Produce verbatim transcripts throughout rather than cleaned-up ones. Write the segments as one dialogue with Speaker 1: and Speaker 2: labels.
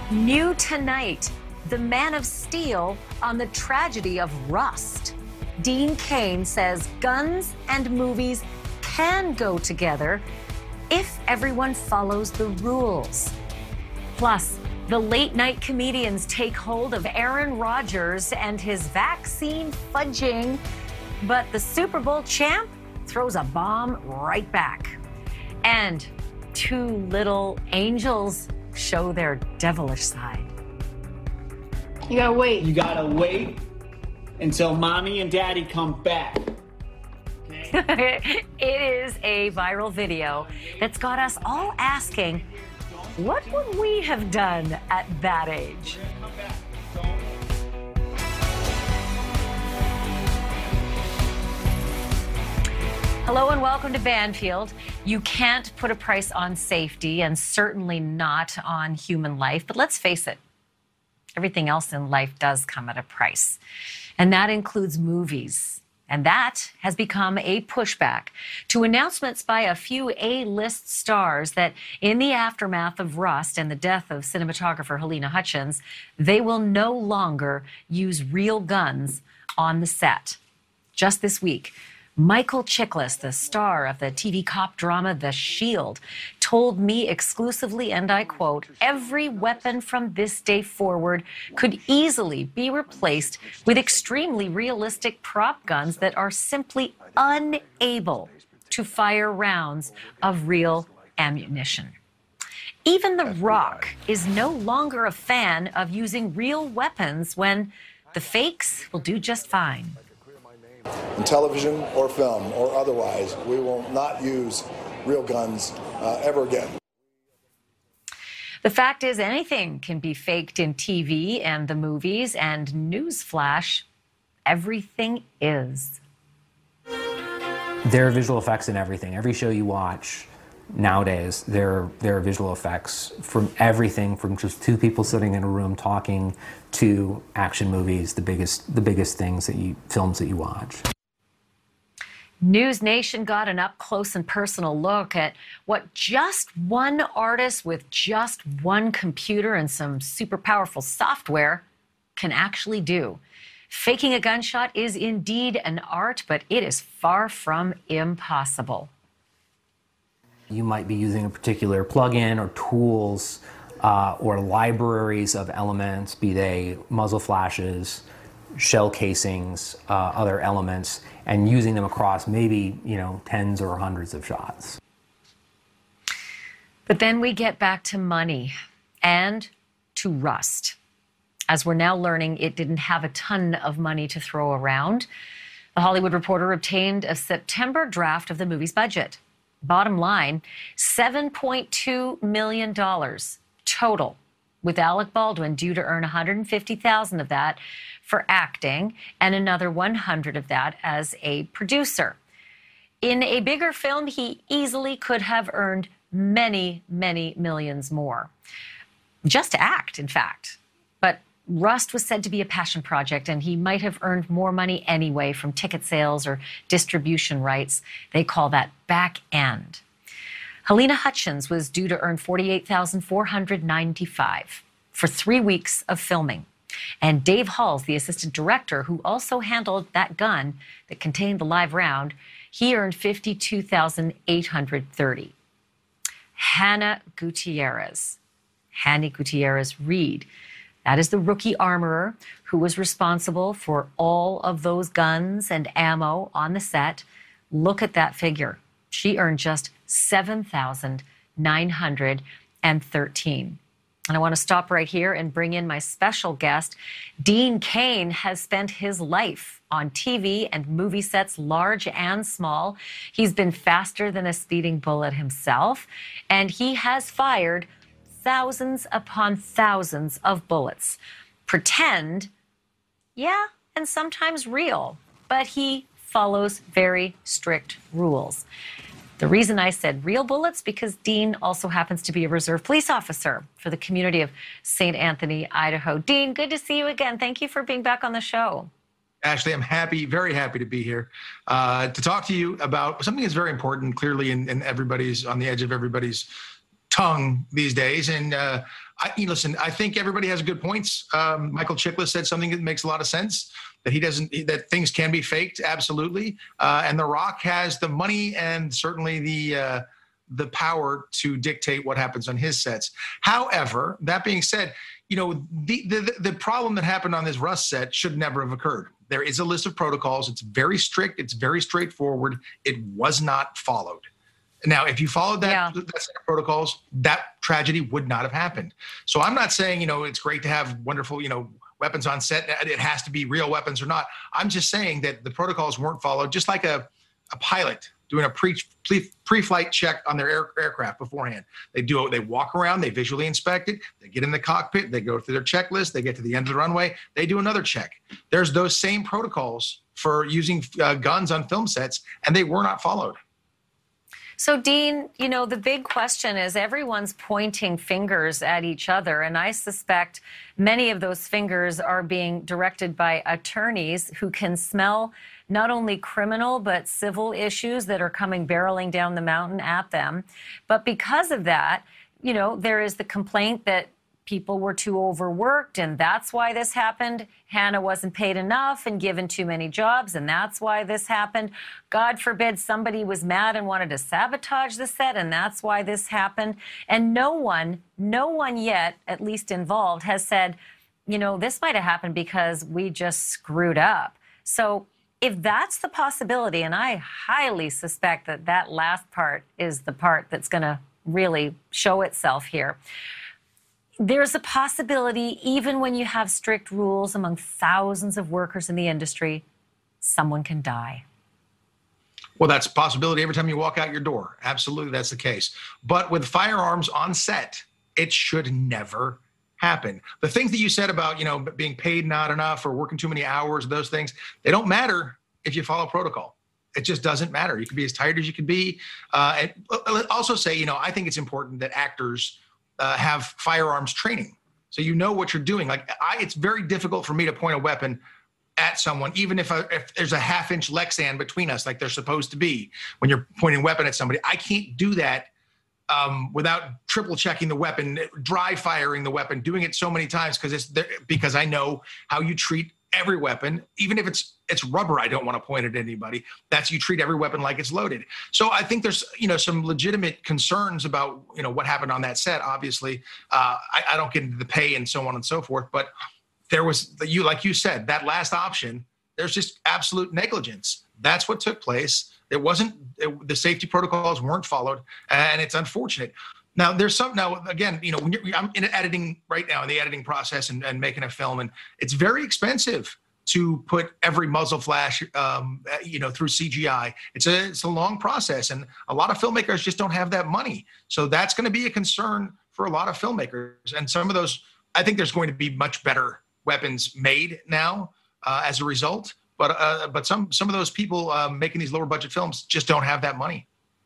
Speaker 1: New tonight, the Man of Steel on the tragedy of Rust. Dean Cain says guns and movies can go together if everyone follows the rules. Plus, the late-night comedians take hold of Aaron Rodgers and his vaccine fudging, but the Super Bowl champ throws a bomb right back. And two little angels show their devilish side.
Speaker 2: You gotta wait.
Speaker 3: You gotta wait until mommy and daddy come back.
Speaker 1: It is a viral video that's got us all asking, what would we have done at that age? Hello and welcome to Banfield. You can't put a price on safety and certainly not on human life, but let's face it, everything else in life does come at a price, and that includes movies. And that has become a pushback to announcements by a few A-list stars that in the aftermath of Rust and the death of cinematographer Halyna Hutchins, they will no longer use real guns on the set. Just this week, Michael Chiklis, the star of the T V cop drama The Shield, told me exclusively, and I quote, every weapon from this day forward could easily be replaced with extremely realistic prop guns that are simply unable to fire rounds of real ammunition. Even The Rock is no longer a fan of using real weapons when the fakes will do just fine.
Speaker 4: In television or film or otherwise, we will not use real guns uh, ever again.
Speaker 1: The fact is, anything can be faked in T V and the movies, and newsflash, everything is.
Speaker 5: There are visual effects in everything. Every show you watch nowadays, there, there are visual effects from everything from just two people sitting in a room talking to action movies, the biggest, the biggest things that you, films that you watch.
Speaker 1: News Nation got an up-close and personal look at what just one artist with just one computer and some super powerful software can actually do. Faking a gunshot is indeed an art, but it is far from impossible.
Speaker 5: You might be using a particular plugin or tools uh, or libraries of elements, be they muzzle flashes, shell casings, uh, other elements, and using them across maybe, you know, tens or hundreds of shots.
Speaker 1: But then we get back to money and to Rust. As we're now learning, it didn't have a ton of money to throw around. The Hollywood Reporter obtained a September draft of the movie's budget. Bottom line, seven point two million dollars total, with Alec Baldwin due to earn one hundred fifty thousand dollars of that for acting and another one hundred thousand dollars of that as a producer. In a bigger film, he easily could have earned many, many millions more. Just to act, in fact. But Rust was said to be a passion project, and he might have earned more money anyway from ticket sales or distribution rights. They call that back end. Halyna Hutchins was due to earn forty-eight thousand four hundred ninety-five dollars for three weeks of filming. And Dave Halls, the assistant director who also handled that gun that contained the live round, he earned fifty-two thousand eight hundred thirty dollars. Hannah Gutierrez, Hanny Gutierrez Reed, that is the rookie armorer who was responsible for all of those guns and ammo on the set. Look at that figure. She earned just seven thousand nine hundred thirteen dollars. And I want to stop right here and bring in my special guest. Dean Cain has spent his life on T V and movie sets, large and small. He's been faster than a speeding bullet himself, and he has fired thousands upon thousands of bullets. Pretend, yeah, and sometimes real, but he follows very strict rules. The reason I said real bullets, because Dean also happens to be a reserve police officer for the community of Saint Anthony, Idaho. Dean, good to see you again. Thank you for being back on the show.
Speaker 6: Ashley, I'm happy, very happy to be here uh, to talk to you about something that's very important, clearly in, in everybody's, on the edge of everybody's tongue these days. And uh, I, you know, listen, I think everybody has good points. Um, Michael Chiklis said something that makes a lot of sense, that he doesn't, that things can be faked. Absolutely. Uh, and The Rock has the money and certainly the, uh, the power to dictate what happens on his sets. However, that being said, you know, the, the, the problem that happened on this Rust set should never have occurred. There is a list of protocols. It's very strict. It's very straightforward. It was not followed. Now, if you followed that,
Speaker 1: Yeah.
Speaker 6: that set of protocols, that tragedy would not have happened. So I'm not saying, you know, it's great to have wonderful, you know, weapons on set. It has to be real weapons or not. I'm just saying that the protocols weren't followed, just like a, a pilot doing a pre, pre, pre-flight check on their air, aircraft beforehand. They do it, they walk around, they visually inspect it, they get in the cockpit, they go through their checklist, they get to the end of the runway, they do another check. There's those same protocols for using uh, guns on film sets, and they were not followed.
Speaker 1: So, Dean, you know, the big question is everyone's pointing fingers at each other, and I suspect many of those fingers are being directed by attorneys who can smell not only criminal but civil issues that are coming barreling down the mountain at them. But because of that, you know, there is the complaint that people were too overworked, and that's why this happened. Hannah wasn't paid enough and given too many jobs, and that's why this happened. God forbid somebody was mad and wanted to sabotage the set, and that's why this happened. And no one, no one yet, at least involved, has said, you know, this might have happened because we just screwed up. So if that's the possibility, and I highly suspect that that last part is the part that's going to really show itself here, there's a possibility, even when you have strict rules among thousands of workers in the industry, someone can die.
Speaker 6: Well, that's a possibility every time you walk out your door. Absolutely, that's the case. But with firearms on set, it should never happen. The things that you said about, you know, being paid not enough or working too many hours, those things, they don't matter if you follow protocol. It just doesn't matter. You can be as tired as you can be. Uh, and also say, you know, I think it's important that actors Uh, have firearms training, so you know what you're doing. Like I, it's very difficult for me to point a weapon at someone, even if, I, if there's a half inch Lexan between us, like they're supposed to be when you're pointing a weapon at somebody. I can't do that um, without triple checking the weapon, dry firing the weapon, doing it so many times because it's there, because I know how you treat every weapon, even if it's it's rubber. I don't want to point it at anybody. That's you treat every weapon like it's loaded. So I think there's you know some legitimate concerns about you know what happened on that set. Obviously, uh, I, I don't get into the pay and so on and so forth. But there was you like you said that last option. There's just absolute negligence. That's what took place. It wasn't it, the safety protocols weren't followed, and it's unfortunate. Now, there's some, now, again, you know, when you're, I'm in editing right now, in the editing process and, and making a film, and it's very expensive to put every muzzle flash, um, you know, through C G I. It's a, it's a long process, and a lot of filmmakers just don't have that money. So that's going to be a concern for a lot of filmmakers. And some of those, I think there's going to be much better weapons made now uh, as a result. But uh, but some, some of those people uh, making these lower budget films just don't have that money.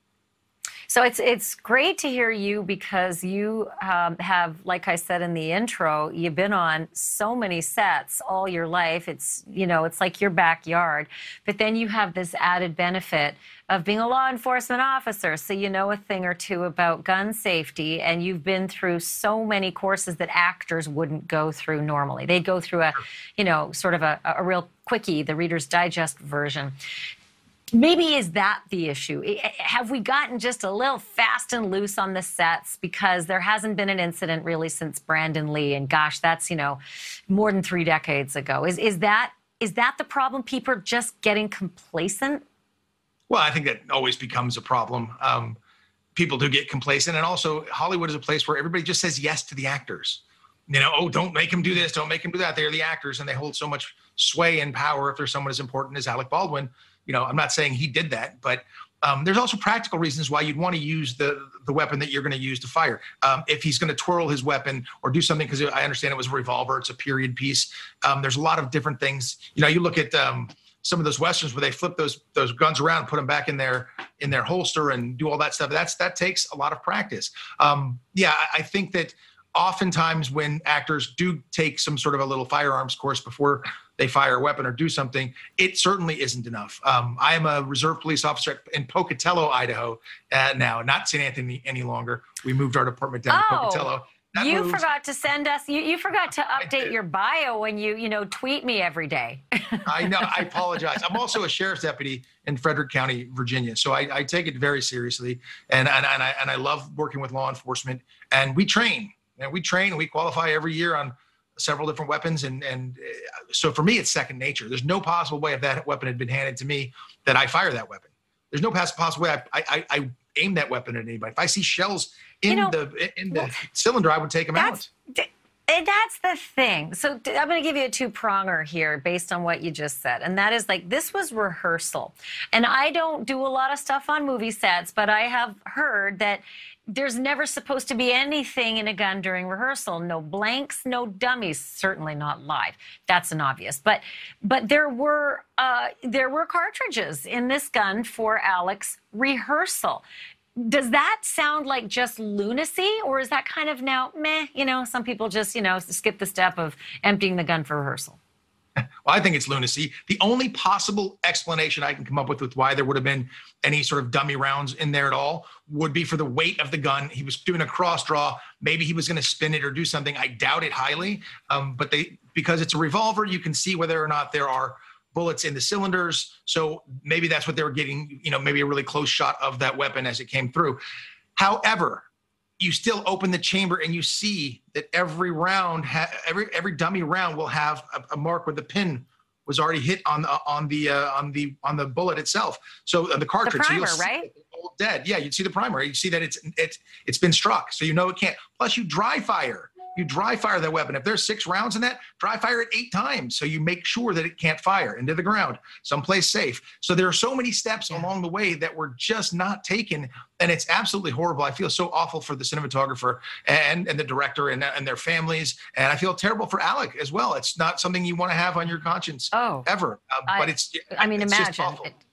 Speaker 1: So it's it's great to hear you because you um, have, like I said in the intro, you've been on so many sets all your life. It's, you know, it's like your backyard. But then you have this added benefit of being a law enforcement officer. So you know a thing or two about gun safety, and you've been through so many courses that actors wouldn't go through normally. They'd go through a, you know, sort of a, a real quickie, the Reader's Digest version. Maybe is that the issue? Have we gotten just a little fast and loose on the sets because there hasn't been an incident really since Brandon Lee, and gosh, that's, you know, more than three decades ago. Is is that is that the problem? People are just getting complacent?
Speaker 6: Well, I think that always becomes a problem. Um, people do get complacent, and also Hollywood is a place where everybody just says yes to the actors. You know, oh, don't make them do this, don't make them do that. They're the actors, and they hold so much sway and power. If there's someone as important as Alec Baldwin, you know, I'm not saying he did that, but um, there's also practical reasons why you'd want to use the the weapon that you're going to use to fire. Um, if he's going to twirl his weapon or do something, because I understand it was a revolver, it's a period piece. Um, there's a lot of different things. You know, you look at um, some of those westerns where they flip those those guns around, put them back in their in their holster, and do all that stuff. That's that takes a lot of practice. Um, yeah, I, I think that oftentimes when actors do take some sort of a little firearms course before they fire a weapon or do something, it certainly isn't enough. Um, I am a reserve police officer in Pocatello, Idaho, uh, now, not Saint Anthony any longer. We moved our department down
Speaker 1: Oh.
Speaker 6: to Pocatello. That
Speaker 1: You
Speaker 6: moved.
Speaker 1: forgot to send us, you, you forgot to update your bio when you, you know, tweet me every day.
Speaker 6: I know. I apologize. I'm also a sheriff's deputy in Frederick County, Virginia, so I, I take it very seriously, and and and I and I love working with law enforcement. And we train, and we train, and we qualify every year on several different weapons, and and uh, so for me, it's second nature. There's no possible way if that weapon had been handed to me that I fire that weapon. There's no possible way I I, I aim that weapon at anybody. If I see shells in
Speaker 1: You know,
Speaker 6: the in the
Speaker 1: well,
Speaker 6: cylinder, I would take them out.
Speaker 1: That's, and that's the thing. So d- I'm going to give you a two-pronger here based on what you just said. And that is like, this was rehearsal. And I don't do a lot of stuff on movie sets, but I have heard that there's never supposed to be anything in a gun during rehearsal. No blanks, no dummies, certainly not live. That's an obvious. But but there were uh, there were cartridges in this gun for Alec's rehearsal. Does that sound like just lunacy, or is that kind of now, meh, you know, some people just, you know, skip the step of emptying the gun for rehearsal?
Speaker 6: Well, I think it's lunacy. The only possible explanation I can come up with with why there would have been any sort of dummy rounds in there at all would be for the weight of the gun. He was doing a cross draw. Maybe he was going to spin it or do something. I doubt it highly. Um, but they, because it's a revolver, you can see whether or not there are bullets in the cylinders. So maybe that's what they were getting, you know, maybe a really close shot of that weapon as it came through. However, you still open the chamber and you see that every round, ha- every every dummy round will have a, a mark where the pin was already hit on the on the uh, on the on the bullet itself. So uh, the cartridge,
Speaker 1: The primer,
Speaker 6: so you'll see
Speaker 1: right?
Speaker 6: it's all dead. Yeah, you'd see the primer. You see that it's it's it's been struck, so you know it can't. Plus, you dry fire. You dry fire that weapon. If there's six rounds in that, dry fire it eight times. So you make sure that it can't fire into the ground, someplace safe. So there are so many steps yeah. along the way that were just not taken. And it's absolutely horrible. I feel so awful for the cinematographer and, and the director and, and their families. And I feel terrible for Alec as well. It's not something you want to have on your conscience
Speaker 1: oh,
Speaker 6: ever. Uh,
Speaker 1: I,
Speaker 6: but it's,
Speaker 1: I mean,
Speaker 6: it's
Speaker 1: imagine.
Speaker 6: just awful.
Speaker 1: It,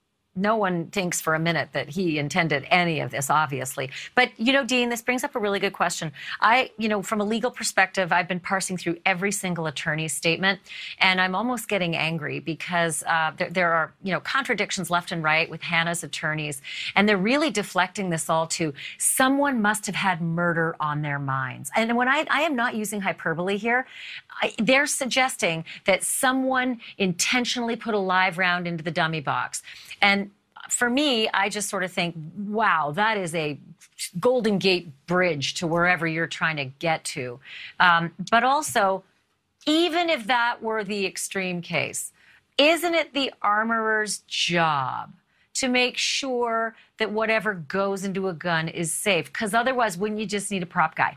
Speaker 1: no one thinks for a minute that he intended any of this, obviously. But, you know, Dean, this brings up a really good question. I, you know, from a legal perspective, I've been parsing through every single attorney's statement, and I'm almost getting angry because uh, there, there are, you know, contradictions left and right with Hannah's attorneys, and they're really deflecting this all to someone must have had murder on their minds. And when I, I am not using hyperbole here, I, they're suggesting that someone intentionally put a live round into the dummy box. And for me, I just sort of think, wow, that is a Golden Gate bridge to wherever you're trying to get to. Um, but also, even if that were the extreme case, isn't it the armorer's job to make sure that whatever goes into a gun is safe? Because otherwise, wouldn't you just need a prop guy?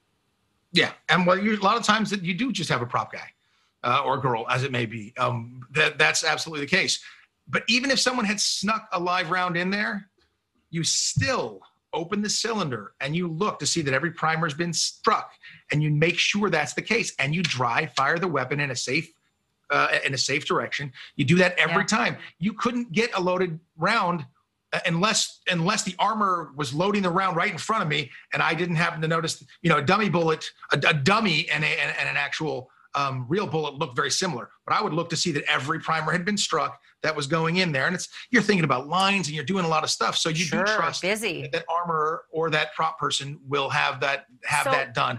Speaker 6: Yeah, and well, you, a lot of times that you do just have a prop guy uh, or girl, as it may be. Um, that that's absolutely the case. But even if someone had snuck a live round in there, you still open the cylinder and you look to see that every primer's been struck, and you make sure that's the case, and you dry fire the weapon in a safe uh, in a safe direction. You do that every yeah. time. You couldn't get a loaded round unless unless the armor was loading the round right in front of me, and I didn't happen to notice, you know, a dummy bullet, a, a dummy and, a, and, and an actual um, real bullet looked very similar. But I would look to see that every primer had been struck that was going in there. And it's, you're thinking about lines and you're doing a lot of stuff. So you
Speaker 1: sure,
Speaker 6: do trust
Speaker 1: busy.
Speaker 6: that that armorer or that prop person will have that, have
Speaker 1: so,
Speaker 6: that done.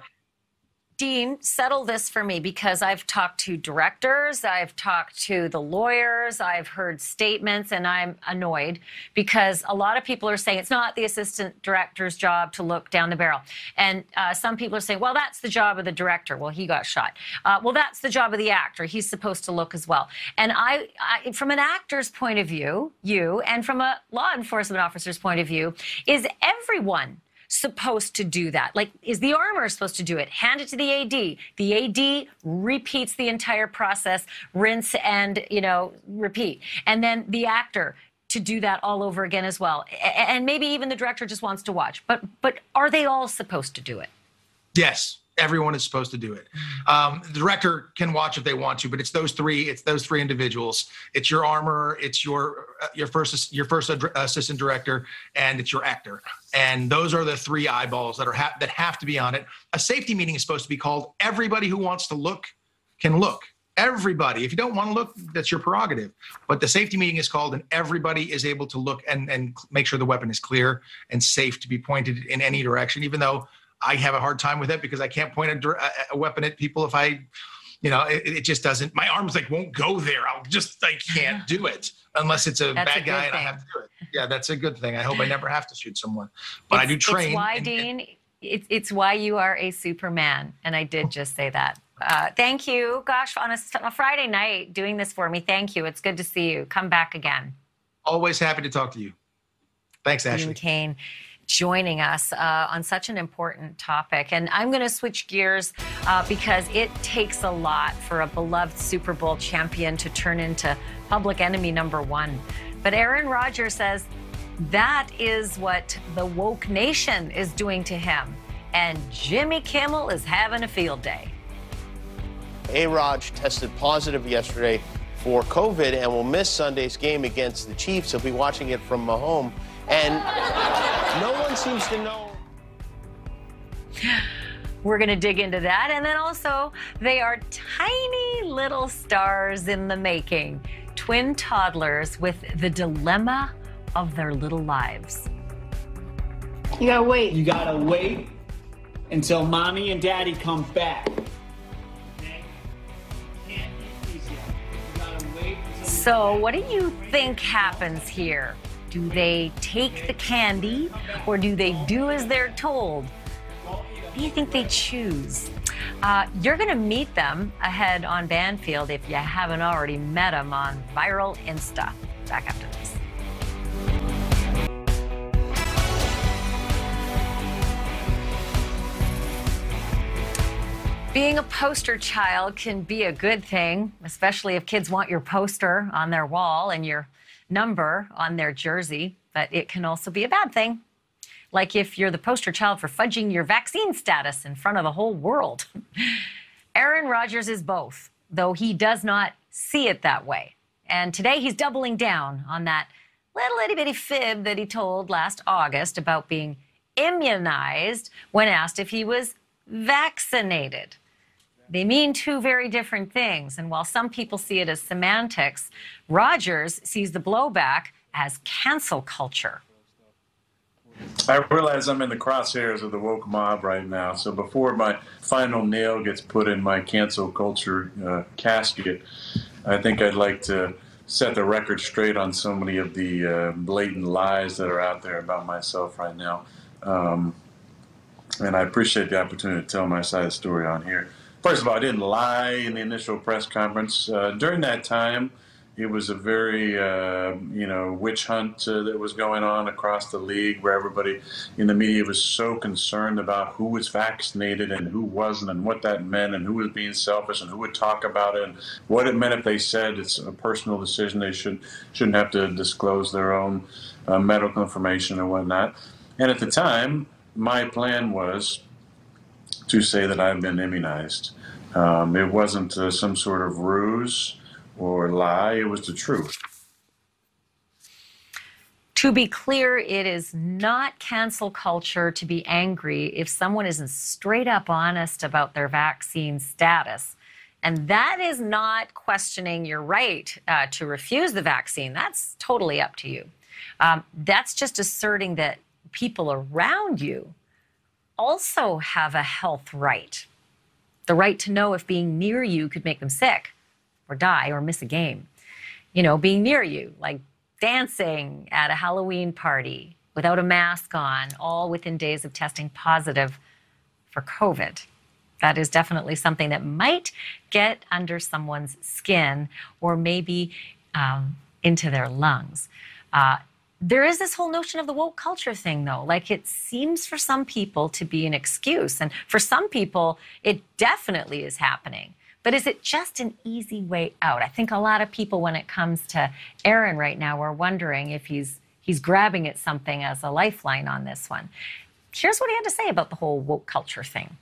Speaker 1: Dean, settle this for me, because I've talked to directors, I've talked to the lawyers, I've heard statements, and I'm annoyed because a lot of people are saying it's not the assistant director's job to look down the barrel. And uh, some people are saying, well, that's the job of the director. Well, he got shot. Uh, well, that's the job of the actor. He's supposed to look as well. And I, I, from an actor's point of view, you, and from a law enforcement officer's point of view, is everyone supposed to do that? Like, is the armorer supposed to do it? Hand it to the A D. The A D repeats the entire process, rinse and, you know, repeat. And then the actor to do that all over again as well. And maybe even the director just wants to watch. But but are they all supposed to do it?
Speaker 6: Yes. Everyone is supposed to do it. Um, the director can watch if they want to, but it's those three. It's those three individuals. It's your armorer. It's your uh, your first your first ad- assistant director, and it's your actor. And those are the three eyeballs that are ha- that have to be on it. A safety meeting is supposed to be called. Everybody who wants to look can look. Everybody. If you don't want to look, that's your prerogative. But the safety meeting is called, and everybody is able to look and, and make sure the weapon is clear and safe to be pointed in any direction, even though I have a hard time with it because I can't point a, a weapon at people if I, you know, it, it just doesn't, my arms like won't go there. I'll just, I can't do it unless it's a
Speaker 1: That's
Speaker 6: bad
Speaker 1: a
Speaker 6: guy
Speaker 1: good
Speaker 6: and I
Speaker 1: thing.
Speaker 6: have to do it. Yeah, that's a good thing. I hope I never have to shoot someone, but I do
Speaker 1: It's-
Speaker 6: train.
Speaker 1: It's why,
Speaker 6: and- and-
Speaker 1: Dean, it's, it's why you are a Superman. And I did just say that. Uh, thank you. Gosh, on a, on a Friday night doing this for me. Thank you. It's good to see you. Come back again.
Speaker 6: Always happy to talk to you. Thanks,
Speaker 1: Dean
Speaker 6: Ashley.
Speaker 1: Cain joining us uh, on such an important topic. And I'm going to switch gears uh, because it takes a lot for a beloved Super Bowl champion to turn into public enemy number one. But Aaron Rodgers says that is what the woke nation is doing to him. And Jimmy Kimmel is having a field day.
Speaker 7: A-Rod tested positive yesterday for COVID and will miss Sunday's game against the Chiefs. He'll be watching it from home. And no one seems to know.
Speaker 1: We're going to dig into that. And then also, they are tiny little stars in the making. Twin toddlers with the dilemma of their little lives.
Speaker 2: You gotta wait.
Speaker 3: You gotta wait until mommy and daddy come back. Okay? Can't eat these yet. You gotta wait until
Speaker 1: So, what do you think happens here? Do they take the candy or do they do as they're told? What do you think they choose? Uh, you're going to meet them ahead on Banfield if you haven't already met them on Viral Insta. Back after this. Being a poster child can be a good thing, especially if kids want your poster on their wall and your number on their jersey, but it can also be a bad thing. Like if you're the poster child for fudging your vaccine status in front of the whole world. Aaron Rodgers is both, though he does not see it that way. And today he's doubling down on that little itty bitty fib that he told last August about being immunized when asked if he was vaccinated. They mean two very different things. And while some people see it as semantics, Rodgers sees the blowback as cancel culture.
Speaker 8: I realize I'm in the crosshairs of the woke mob right now. So before my final nail gets put in my cancel culture uh, casket, I think I'd like to set the record straight on so many of the uh, blatant lies that are out there about myself right now. Um, and I appreciate the opportunity to tell my side of the story on here. First of all, I didn't lie in the initial press conference. Uh, during that time, it was a very, uh, you know, witch hunt uh, that was going on across the league where everybody in the media was so concerned about who was vaccinated and who wasn't and what that meant and who was being selfish and who would talk about it and what it meant if they said it's a personal decision. They should, shouldn't have to disclose their own uh, medical information and whatnot. And at the time, my plan was to say that I've been immunized. Um, it wasn't uh, some sort of ruse or lie, it was the truth.
Speaker 1: To be clear, it is not cancel culture to be angry if someone isn't straight up honest about their vaccine status. And that is not questioning your right uh, to refuse the vaccine. That's totally up to you. Um, that's just asserting that people around you also have a health right. The right to know if being near you could make them sick or die or miss a game. You know, being near you, like dancing at a Halloween party without a mask on, all within days of testing positive for COVID. That is definitely something that might get under someone's skin or maybe um, into their lungs. Uh, There is this whole notion of the woke culture thing, though. Like, it seems for some people to be an excuse. And for some people, it definitely is happening. But is it just an easy way out? I think a lot of people, when it comes to Aaron right now, are wondering if he's he's grabbing at something as a lifeline on this one. Here's what he had to say about the whole woke culture thing.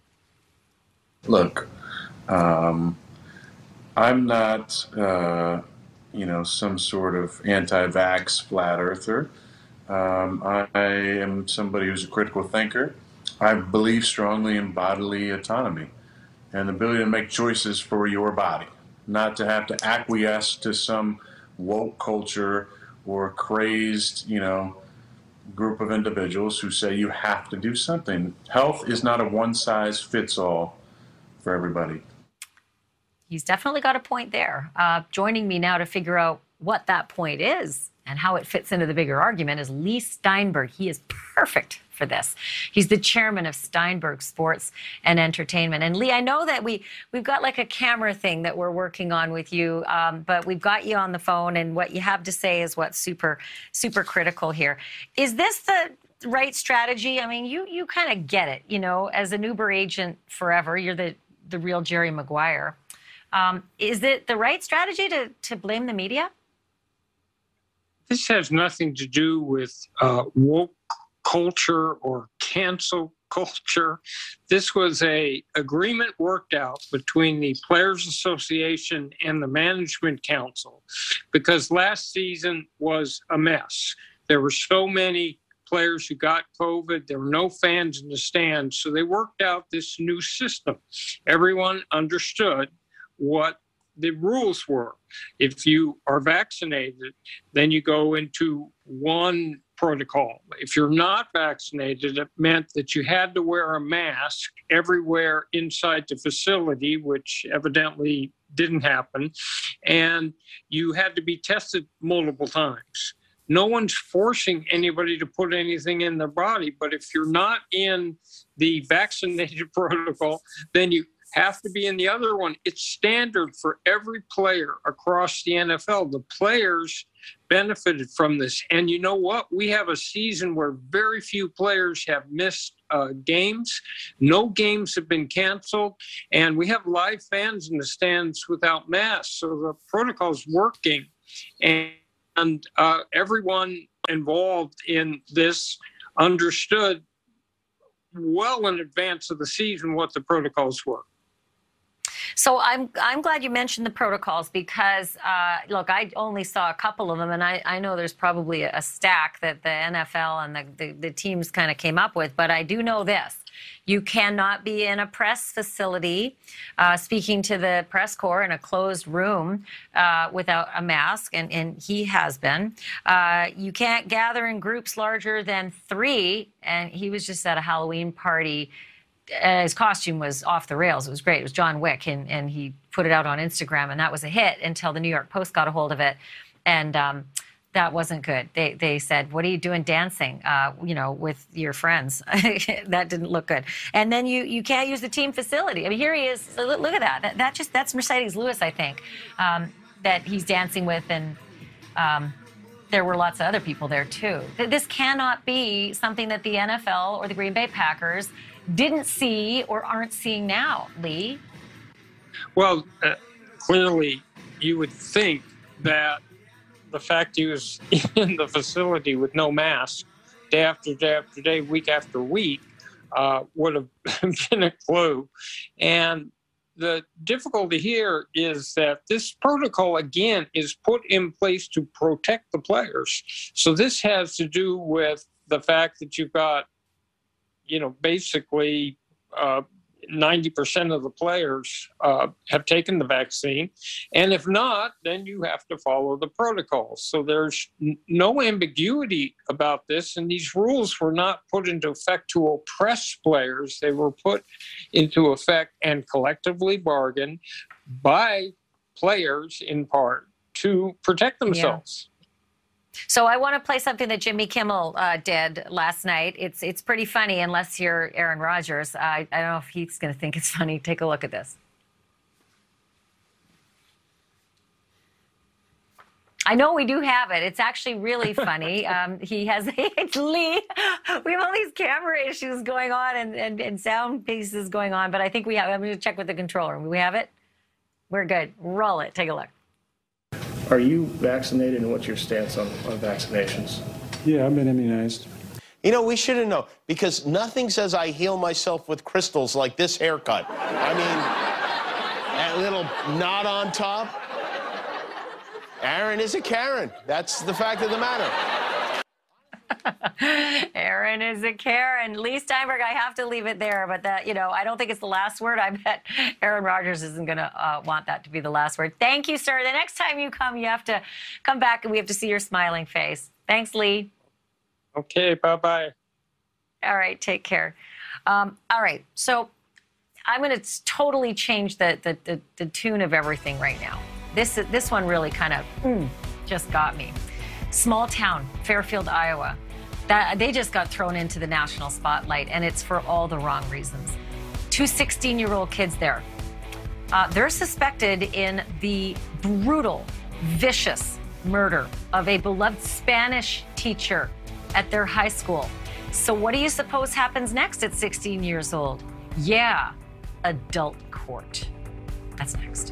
Speaker 8: Look, um, I'm not... Uh, you know, some sort of anti-vax flat earther. Um, I, I am somebody who's a critical thinker. I believe strongly in bodily autonomy and the ability to make choices for your body. not to have to acquiesce to some woke culture or crazed, you know, group of individuals who say you have to do something. Health is not a one-size-fits-all for everybody.
Speaker 1: He's definitely got a point there. Uh, joining me now to figure out what that point is and how it fits into the bigger argument is Lee Steinberg. He is perfect for this. He's the chairman of Steinberg Sports and Entertainment. And Lee, I know that we, we've got like a camera thing that we're working on with you, um, but we've got you on the phone, and what you have to say is what's super, super critical here. Is this the right strategy? I mean, you you kind of get it, you know, as an Uber agent forever, you're the, the real Jerry Maguire. Um, is it the right strategy to, to blame the media?
Speaker 9: This has nothing to do with uh, woke culture or cancel culture. This was a agreement worked out between the Players Association and the Management Council, because last season was a mess. There were so many players who got COVID. There were no fans in the stands. So they worked out this new system. Everyone understood what the rules were. If you are vaccinated, then you go into one protocol. If you're not vaccinated, it meant that you had to wear a mask everywhere inside the facility, which evidently didn't happen, and you had to be tested multiple times. No one's forcing anybody to put anything in their body, but if you're not in the vaccinated protocol, then you have to be in the other one. It's standard for every player across the N F L. The players benefited from this. And you know what? We have a season where very few players have missed uh, games. No games have been canceled. And we have live fans in the stands without masks. So the protocol is working. And, and uh, everyone involved in this understood well in advance of the season what the protocols were.
Speaker 1: So I'm I'm glad you mentioned the protocols, because, uh, look, I only saw a couple of them, and I, I know there's probably a stack that the N F L and the, the, the teams kind of came up with, but I do know this. You cannot be in a press facility uh, speaking to the press corps in a closed room uh, without a mask, and, and he has been. Uh, you can't gather in groups larger than three, and he was just at a Halloween party. Uh, his costume was off the rails. It was great. It was John Wick, and, and he put it out on Instagram, and that was a hit until the New York Post got a hold of it, and um, that wasn't good. They they said, "What are you doing dancing, uh, you know, with your friends?" That didn't look good. And then you you can't use the team facility. I mean, here he is. Look, look at that. that. That just that's Mercedes Lewis, I think, um, that he's dancing with, and um, there were lots of other people there too. This cannot be something that the N F L or the Green Bay Packers didn't see or aren't seeing now, Lee.
Speaker 9: Well, uh, clearly you would think that the fact he was in the facility with no mask day after day after day, week after week, uh, would have been a clue. And the difficulty here is that this protocol, again, is put in place to protect the players. So this has to do with the fact that you've got, you know, basically uh, ninety percent of the players uh, have taken the vaccine. And if not, then you have to follow the protocols. So there's n- no ambiguity about this. And these rules were not put into effect to oppress players. They were put into effect and collectively bargained by players in part to protect themselves.
Speaker 1: Yeah. So I want to play something that Jimmy Kimmel uh, did last night. It's it's pretty funny, unless you're Aaron Rodgers. I, I don't know if he's going to think it's funny. Take a look at this. I know we do have it. It's actually really funny. um, he has, it's Lee. We have all these camera issues going on and, and, and sound pieces going on, but I think we have, I'm going to check with the controller. We have it? We're good. Roll it. Take a look.
Speaker 10: Are you vaccinated, and what's your stance on, on vaccinations?
Speaker 11: Yeah, I've been immunized.
Speaker 7: You know, we should have known, because nothing says I heal myself with crystals like this haircut. I mean, that little knot on top. Aaron is a Karen. That's the fact of the matter.
Speaker 1: Aaron is a Karen. Lee Steinberg, I have to leave it there, but that, you know, I don't think it's the last word. I bet Aaron Rodgers isn't going to uh, want that to be the last word. Thank you, sir. The next time you come, you have to come back and we have to see your smiling face. Thanks, Lee.
Speaker 9: Okay, bye-bye.
Speaker 1: All right, take care. Um, all right, so I'm going to totally change the, the, the, the tune of everything right now. This, this one really kind of mm, just got me. Small town, Fairfield, Iowa. That, they just got thrown into the national spotlight, and it's for all the wrong reasons. Two sixteen-year-old kids there. Uh, they're suspected in the brutal, vicious murder of a beloved Spanish teacher at their high school. So what do you suppose happens next at sixteen years old? Yeah, adult court. That's next.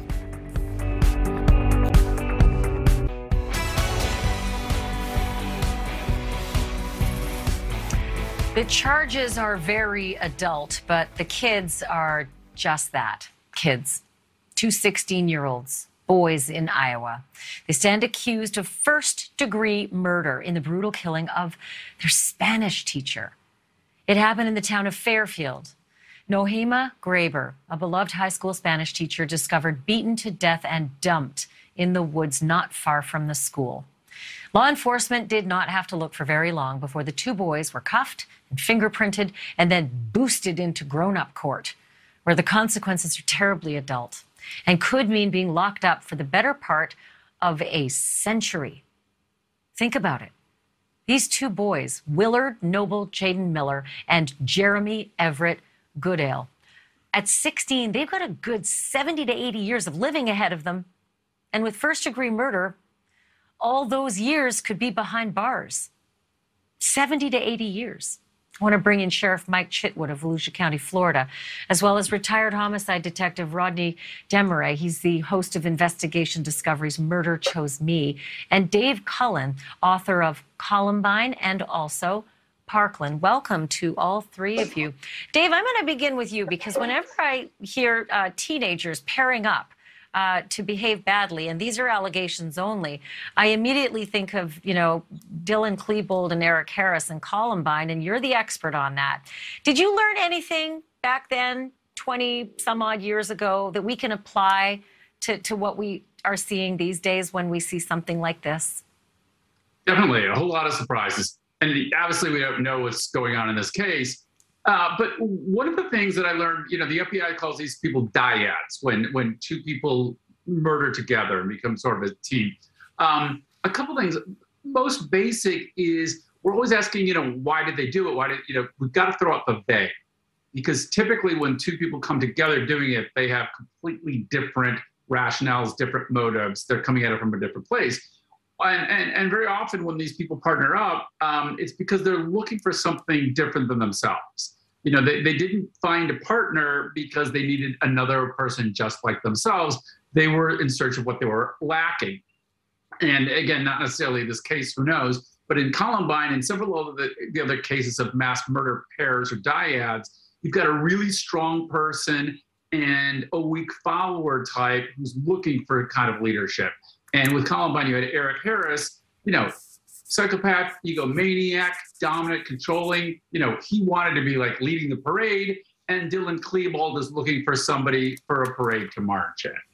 Speaker 1: The charges are very adult, but the kids are just that, kids. Two sixteen-year-olds, boys in Iowa. They stand accused of first-degree murder in the brutal killing of their Spanish teacher. It happened in the town of Fairfield. Nohema Graber, a beloved high school Spanish teacher, discovered beaten to death and dumped in the woods not far from the school. Law enforcement did not have to look for very long before the two boys were cuffed and fingerprinted and then boosted into grown-up court, where the consequences are terribly adult and could mean being locked up for the better part of a century. Think about it. These two boys, Willard Noble Chaden Miller and Jeremy Everett Goodale, at sixteen, they've got a good seventy to eighty years of living ahead of them. And with first-degree murder, all those years could be behind bars. seventy to eighty years. I want to bring in Sheriff Mike Chitwood of Volusia County, Florida, as well as retired homicide detective Rodney Desmarais. He's the host of Investigation Discovery's Murder Chose Me, and Dave Cullen, author of Columbine and also Parkland. Welcome to all three of you. Dave, I'm going to begin with you because whenever I hear uh, teenagers pairing up Uh, to behave badly, and these are allegations only, I immediately think of, you know, Dylan Klebold and Eric Harris and Columbine, and you're the expert on that. Did you learn anything back then, twenty some odd years ago, that we can apply to, to what we are seeing these days when we see something like this?
Speaker 12: Definitely, a whole lot of surprises. And obviously we don't know what's going on in this case. Uh, but one of the things that I learned, you know, the F B I calls these people dyads, when when two people murder together and become sort of a team. Um, a couple things. Most basic is we're always asking, you know, why did they do it? Why did, you know, we've got to throw out the they. Because typically when two people come together doing it, they have completely different rationales, different motives. They're coming at it from a different place. And, and, and very often when these people partner up, um, it's because they're looking for something different than themselves. You know, they, they didn't find a partner because they needed another person just like themselves. They were in search of what they were lacking. And again, not necessarily this case, who knows, but in Columbine and several of the, the other cases of mass murder pairs or dyads, you've got a really strong person and a weak follower type who's looking for a kind of leadership. And with Columbine, you had Eric Harris, you know, psychopath, egomaniac, dominant, controlling. You know, he wanted to be like leading the parade, and Dylan Klebold is looking for somebody for a parade to march in.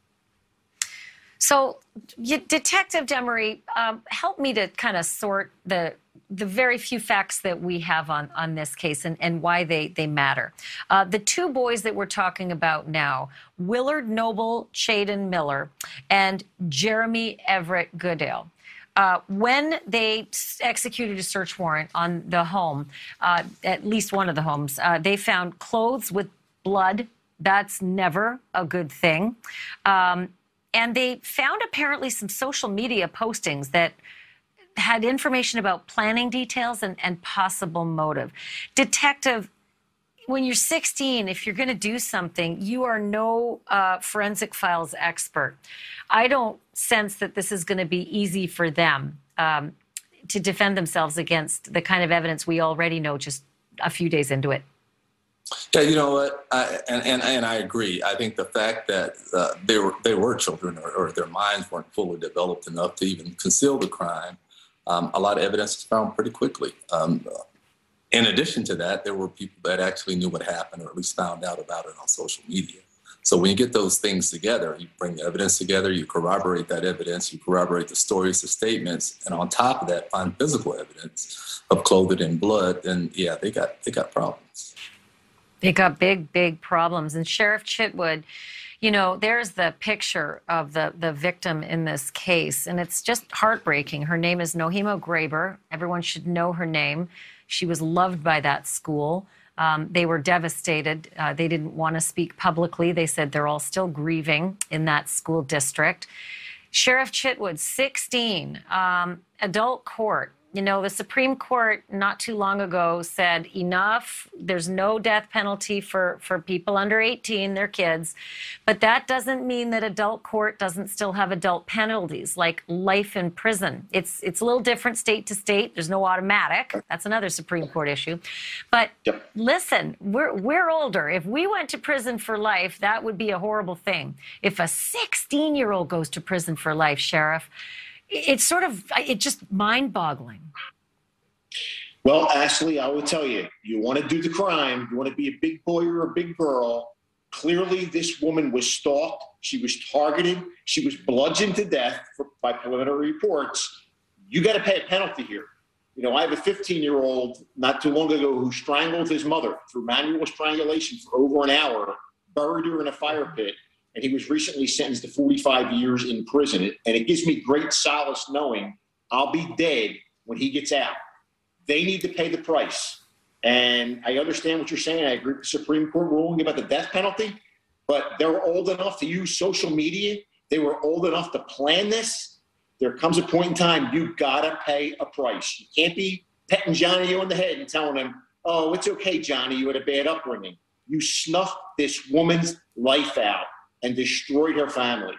Speaker 1: So, you, Detective Desmarais, um, help me to kind of sort the the very few facts that we have on, on this case and, and why they, they matter. Uh, the two boys that we're talking about now, Willard Noble Chaden Miller and Jeremy Everett Goodale, Uh, when they executed a search warrant on the home, uh, at least one of the homes, uh, they found clothes with blood. That's never a good thing. Um, and they found apparently some social media postings that had information about planning details and, and possible motive. Detective, when you're sixteen, if you're going to do something, you are no uh, forensic files expert. I don't sense that this is going to be easy for them um, to defend themselves against the kind of evidence we already know just a few days into it.
Speaker 13: Yeah, you know what, I, and, and and I agree. I think the fact that uh, they were they were children, or, or their minds weren't fully developed enough to even conceal the crime, um, a lot of evidence was found pretty quickly. Um, in addition to that, there were people that actually knew what happened, or at least found out about it on social media. So when you get those things together, you bring the evidence together, you corroborate that evidence, you corroborate the stories, the statements, and on top of that, find physical evidence of clothing and blood, then yeah, they got they got problems.
Speaker 1: They got big, big problems. And Sheriff Chitwood, you know, there's the picture of the, the victim in this case, and it's just heartbreaking. Her name is Nohima Graber. Everyone should know her name. She was loved by that school. Um, they were devastated. Uh, they didn't want to speak publicly. They said they're all still grieving in that school district. Sheriff Chitwood, sixteen, um, adult court. You know, the Supreme Court not too long ago said enough. There's no death penalty for, for people under eighteen, they're kids. But that doesn't mean that adult court doesn't still have adult penalties, like life in prison. It's it's a little different state to state. There's no automatic. That's another Supreme Court issue. But yep. Listen, we're, we're older. If we went to prison for life, that would be a horrible thing. If a sixteen-year-old goes to prison for life, Sheriff, it's sort of, it's just mind-boggling.
Speaker 14: Well, Ashley, I will tell you, you want to do the crime, you want to be a big boy or a big girl. Clearly, this woman was stalked. She was targeted. She was bludgeoned to death for, by preliminary reports. You got to pay a penalty here. You know, I have a fifteen-year-old not too long ago who strangled his mother through manual strangulation for over an hour, buried her in a fire pit. And he was recently sentenced to forty-five years in prison. And it gives me great solace knowing I'll be dead when he gets out. They need to pay the price. And I understand what you're saying. I agree with the Supreme Court ruling about the death penalty. But they were old enough to use social media. They were old enough to plan this. There comes a point in time you got to pay a price. You can't be petting Johnny on the head and telling him, oh, it's okay, Johnny, you had a bad upbringing. You snuffed this woman's life out and destroyed her family.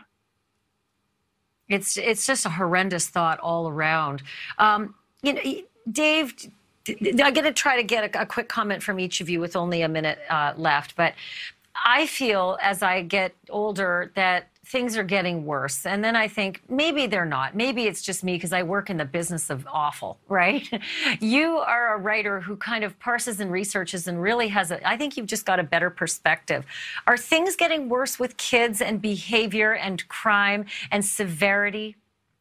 Speaker 1: It's it's just a horrendous thought all around. Um, you know, Dave, I'm going to try to get a, a quick comment from each of you with only a minute uh, left. But I feel as I get older that things are getting worse. And then I think maybe they're not. Maybe it's just me because I work in the business of awful, right? You are a writer who kind of parses and researches and really has a, I think you've just got a better perspective. Are things getting worse with kids and behavior and crime and severity?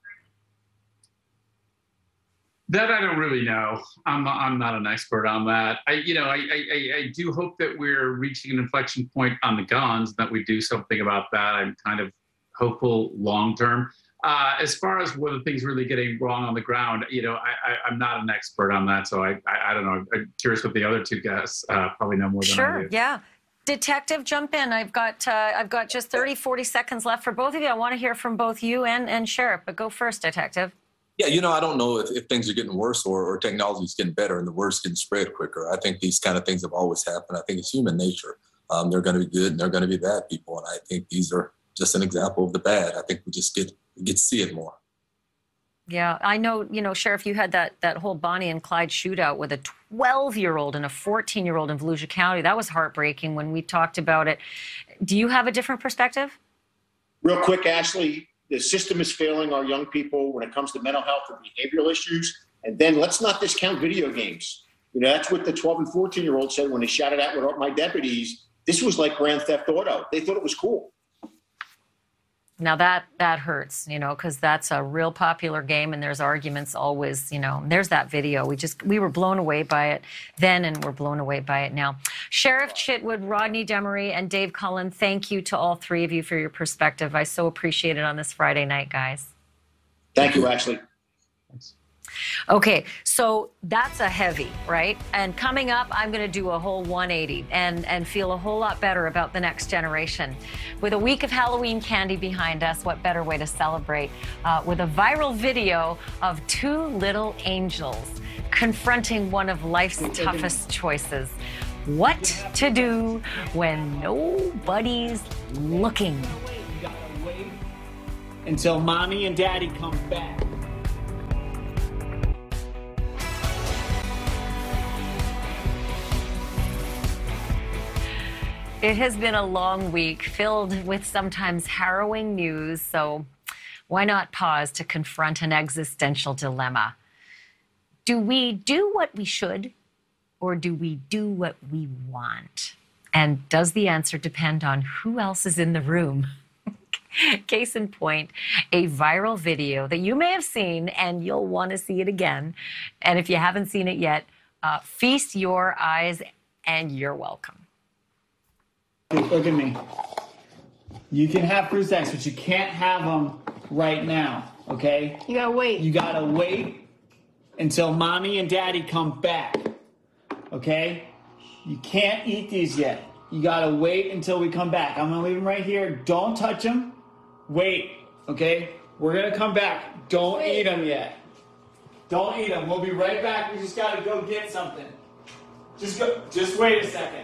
Speaker 12: That I don't really know. I'm I'm not an expert on that. I you know I, I I do hope that we're reaching an inflection point on the guns, that we do something about that. I'm kind of hopeful long term. Uh, as far as whether things really getting wrong on the ground, you know, I, I I'm not an expert on that, so I I, I don't know. I'm curious what the other two guys uh, probably know more than
Speaker 1: sure,
Speaker 12: I do.
Speaker 1: Yeah. Detective, jump in. I've got uh, I've got just thirty, forty seconds left for both of you. I want to hear from both you and and Sheriff, but go first, Detective.
Speaker 13: Yeah, you know, I don't know if, if things are getting worse or, or technology is getting better and the word's getting spread quicker. I think these kind of things have always happened. I think it's human nature. Um, they're going to be good and they're going to be bad people. And I think these are just an example of the bad. I think we just get get to see it more.
Speaker 1: Yeah, I know, you know, Sheriff, you had that that whole Bonnie and Clyde shootout with a twelve-year-old and a fourteen-year-old in Volusia County. That was heartbreaking when we talked about it. Do you have a different perspective?
Speaker 14: Real quick, Ashley. The system is failing our young people when it comes to mental health and behavioral issues. And then let's not discount video games. You know, that's what the twelve and fourteen-year-olds said when they shouted out with my deputies. This was like Grand Theft Auto. They thought it was cool.
Speaker 1: Now that that hurts, you know, because that's a real popular game and there's arguments always, you know, there's that video. We just we were blown away by it then and we're blown away by it now. Sheriff Chitwood, Rodney Demery, and Dave Cullen, thank you to all three of you for your perspective. I so appreciate it on this Friday night, guys.
Speaker 14: Thank you, Ashley.
Speaker 12: Thanks.
Speaker 1: Okay, so that's a heavy, right? And coming up, I'm going to do a whole one eighty and, and feel a whole lot better about the next generation. With a week of Halloween candy behind us, what better way to celebrate? Uh, with a viral video of two little angels confronting one of life's toughest choices. What to do when nobody's looking.
Speaker 3: You gotta wait until mommy and daddy come back.
Speaker 1: It has been a long week filled with sometimes harrowing news, so why not pause to confront an existential dilemma? Do we do what we should, or do we do what we want? And does the answer depend on who else is in the room? Case in point, a viral video that you may have seen and you'll want to see it again. And if you haven't seen it yet, uh, feast your eyes and you're welcome.
Speaker 3: Look at me. You can have fruit snacks, but you can't have them right now, okay?
Speaker 2: You gotta wait.
Speaker 3: You gotta wait until mommy and daddy come back, okay? You can't eat these yet. You gotta wait until we come back. I'm gonna leave them right here. Don't touch them. Wait, okay? We're gonna come back. Don't wait. Eat them yet. Don't eat them. We'll be right back. We just gotta go get something. Just go. Just wait a second.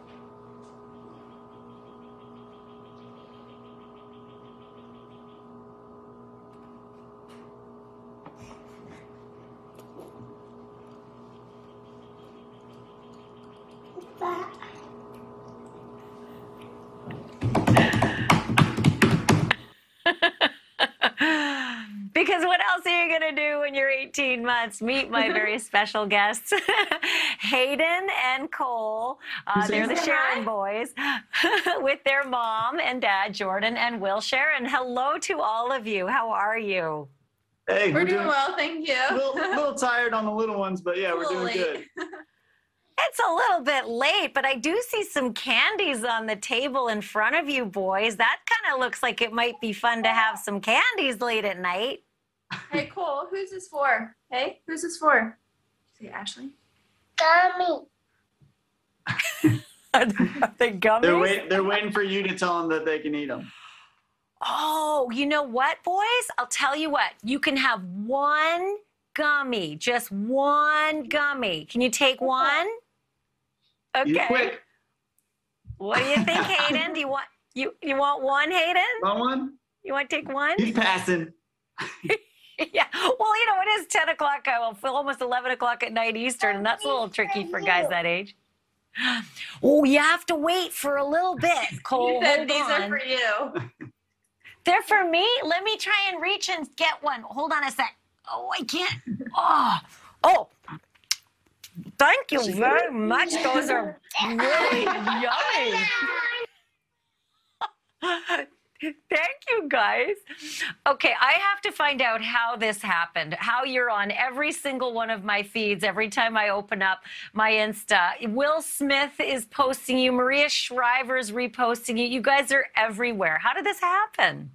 Speaker 1: Because what else are you going to do when you're eighteen months? Meet my very special guests, Hayden and Cole. Uh, they're the Sharon boys with their mom and dad, Jordan and Will Sharon. Hello to all of you. How are you?
Speaker 15: Hey,
Speaker 2: we're, we're doing, doing well, thank you.
Speaker 15: A little, little tired on the little ones, but yeah, we're doing
Speaker 2: late.
Speaker 15: good.
Speaker 1: It's a little bit late, but I do see some candies on the table in front of you boys. That kind of looks like it might be fun to have some candies late at night.
Speaker 2: Hey, Cole, who's this for? Hey, who's this for? Say, Ashley.
Speaker 16: Gummy.
Speaker 1: Are they gummies?
Speaker 15: They're, wait, they're waiting for you to tell them that they can eat them.
Speaker 1: Oh, you know what, boys? I'll tell you what. You can have one gummy, just one gummy. Can you take one? Okay.
Speaker 15: You quick.
Speaker 1: What do you think, Hayden? Do you want you you want one, Hayden?
Speaker 15: Want one?
Speaker 1: You want to take one?
Speaker 15: He's passing.
Speaker 1: Yeah. Well, you know, it is ten o'clock. Well, almost eleven o'clock at night Eastern, and that's a little tricky for guys that age. Oh, you have to wait for a little bit, Cole.
Speaker 2: You said
Speaker 1: Hold
Speaker 2: these
Speaker 1: on.
Speaker 2: are for you.
Speaker 1: They're for me? Let me try and reach and get one. Hold on a sec. Oh, I can't. Oh, oh. Thank you very much. Those are really yummy. Thank you, guys. Okay, I have to find out how this happened, how you're on every single one of my feeds every time I open up my Insta. Will Smith is posting you. Maria Shriver's reposting you. You guys are everywhere. How did this happen?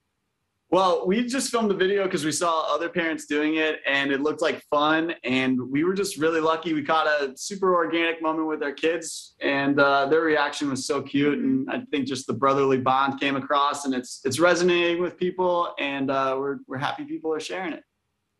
Speaker 15: Well, we just filmed the video because we saw other parents doing it and it looked like fun. And we were just really lucky. We caught a super organic moment with our kids and uh, their reaction was so cute. And I think just the brotherly bond came across and it's it's resonating with people and uh, we're, we're happy people are sharing it.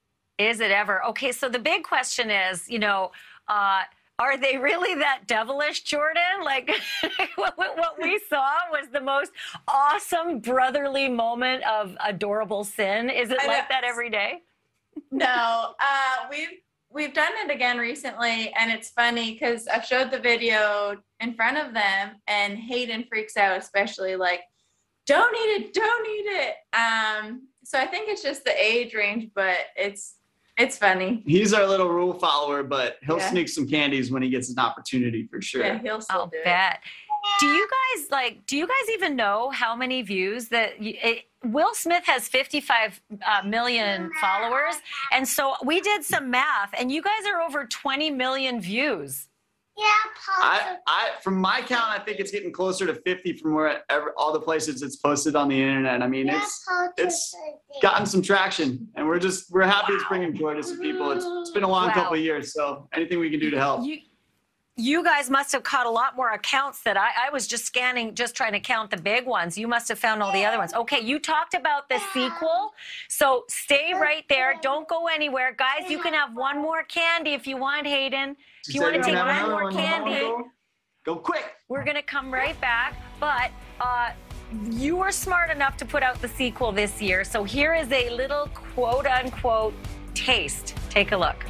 Speaker 1: Is it ever? Okay, so the big question is, you know, uh, are they really that devilish, Jordan? Like, what, what we saw was the most awesome brotherly moment of adorable sin. Is it I like know. that every day?
Speaker 2: No, uh, we've we've done it again recently, and it's funny because I've showed the video in front of them, and Hayden freaks out, especially like, "Don't eat it! Don't eat it!" Um, so I think it's just the age range, but it's. It's funny.
Speaker 15: He's our little rule follower, but he'll
Speaker 2: yeah.
Speaker 15: sneak some candies when he gets an opportunity for sure.
Speaker 2: Yeah, he'll still
Speaker 1: I'll
Speaker 2: do
Speaker 1: bet.
Speaker 2: It.
Speaker 1: Do you guys like? Do you guys even know how many views that you, it, Will Smith has fifty-five uh, million followers, and so we did some math, and you guys are over twenty million views.
Speaker 16: Yeah,
Speaker 15: I, I, from my count, I think it's getting closer to fifty from where ever, all the places it's posted on the internet. I mean, yeah, it's it's gotten some traction, and we're just we're happy wow. it's bringing joy to some people. It's it's been a long wow. couple of years, so anything we can do to help.
Speaker 1: You, you guys must have caught a lot more accounts that I, I was just scanning, just trying to count the big ones. You must have found all the other ones. Okay, you talked about the sequel, so stay right there. Don't go anywhere. Guys, you can have one more candy if you want, Hayden. If you want to take one more candy,
Speaker 15: go, go quick.
Speaker 1: We're going to come right back, but uh, you were smart enough to put out the sequel this year, so here is a little quote-unquote taste. Take a look.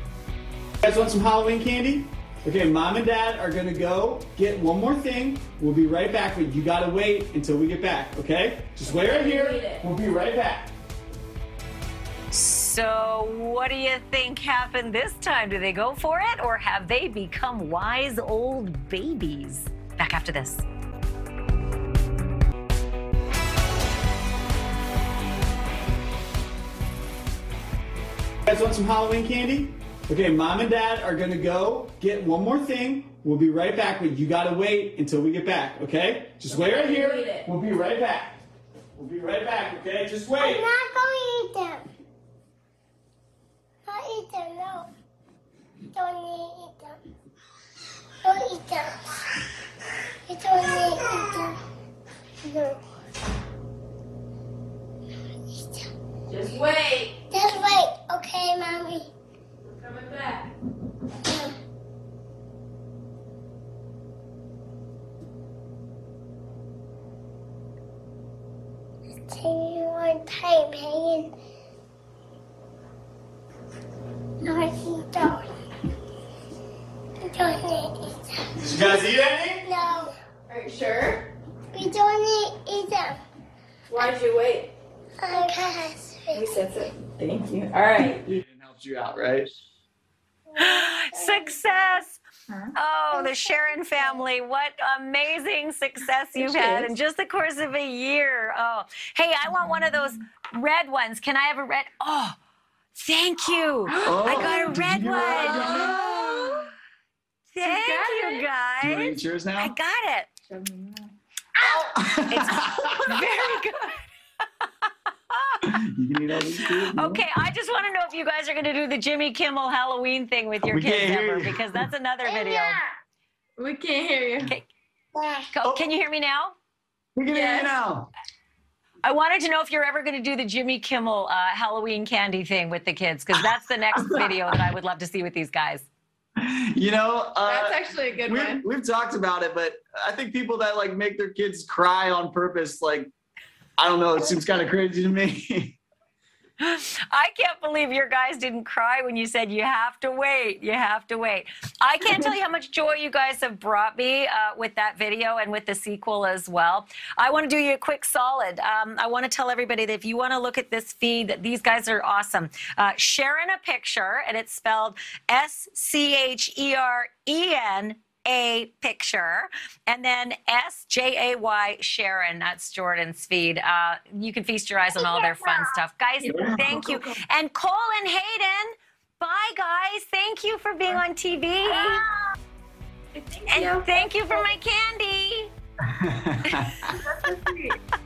Speaker 3: You guys want some Halloween candy? Okay, Mom and Dad are gonna go get one more thing. We'll be right back, but you gotta wait until we get back, okay? Just wait right here. We'll be right back.
Speaker 1: So what do you think happened this time? Do they go for it, or have they become wise old babies? Back after this.
Speaker 3: You guys want some Halloween candy? Okay, Mom and Dad are gonna go get one more thing. We'll be right back, but you gotta wait until we get back, okay? Just wait right here. We'll be right back. We'll be right back, okay? Just wait.
Speaker 16: I'm not going to eat them. Not eat them, no. Don't need to eat them. Don't eat them. You don't need to eat them. No. Eat them.
Speaker 2: Just wait.
Speaker 16: Just wait, okay, Mommy?
Speaker 2: We're coming back.
Speaker 16: No. Take me one time, hanging. No, you don't. You don't need to eat them.
Speaker 3: Did you guys eat anything?
Speaker 16: No.
Speaker 2: Are you sure?
Speaker 16: We don't need to eat them.
Speaker 2: Why'd you wait?
Speaker 16: Because
Speaker 2: We said so. Thank you. All right.
Speaker 15: It helps you out, right?
Speaker 1: Success. Oh, the Sharon family. What amazing success you've had in just the course of a year. Oh, hey, I want one of those red ones. Can I have a red? Oh, thank you.
Speaker 15: Oh,
Speaker 1: I got a
Speaker 15: did
Speaker 1: red
Speaker 15: you
Speaker 1: one.
Speaker 15: get a red
Speaker 1: Oh, thank
Speaker 2: got
Speaker 1: you,
Speaker 2: it.
Speaker 1: guys.
Speaker 15: Do you want to eat yours now?
Speaker 1: I got it. Ow! It's very good.
Speaker 15: You can eat all these too.
Speaker 1: Okay, I just want to know if you guys are going to do the Jimmy Kimmel Halloween thing with your
Speaker 15: We
Speaker 1: kids
Speaker 15: can't hear
Speaker 1: ever,
Speaker 15: you.
Speaker 1: because that's another video.
Speaker 2: We can't hear you.
Speaker 1: Okay. Go, Can you hear me now?
Speaker 15: We can hear
Speaker 2: Yes.
Speaker 15: you now.
Speaker 1: I wanted to know if you're ever going to do the Jimmy Kimmel uh, Halloween candy thing with the kids, because that's the next video that I would love to see with these guys.
Speaker 15: You know, uh,
Speaker 2: That's actually a good
Speaker 15: we've,
Speaker 2: one.
Speaker 15: we've talked about it, but I think people that like make their kids cry on purpose, like, I don't know, it seems kind of crazy to me.
Speaker 1: I can't believe your guys didn't cry when you said you have to wait. You have to wait. I can't tell you how much joy you guys have brought me uh, with that video and with the sequel as well. I want to do you a quick solid. Um, I want to tell everybody that if you want to look at this feed, that these guys are awesome. Uh, Sharon a picture, and it's spelled S C H E R E N a picture, and then S J A Y Sharon. That's Jordan's feed. Uh, you can feast your eyes on all their fun stuff. Guys, thank you. And Cole and Hayden, bye, guys. Thank you for being on T V.
Speaker 2: Thank
Speaker 1: And
Speaker 2: you.
Speaker 1: thank you for my candy.